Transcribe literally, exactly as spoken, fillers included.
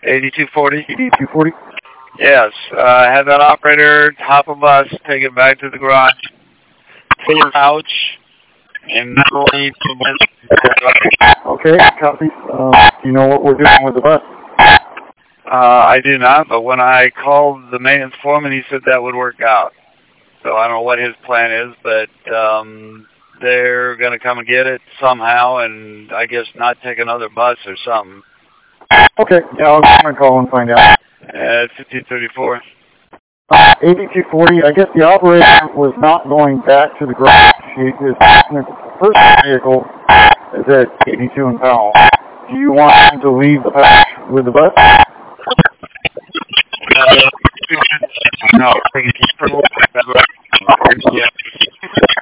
eighty-two forty. eighty-two forty. Yes. Uh, have that operator hop a bus, take it back to the garage, pull a pouch, and leave the Okay, copy. Uh, do you know what we're doing with the bus? Uh, I do not, but when I called the maintenance foreman, he said that would work out. So I don't know what his plan is, but um, they're going to come and get it somehow, and I guess not take another bus or something. Okay, yeah, I'll give him a call and find out. Uh, fifteen thirty-four. Uh, eighty-two forty, I guess the operator was not going back to the garage. He, his personal vehicle is at eighty-two in Powell. Do you want him to leave the patch with the bus? Uh, no, I think it's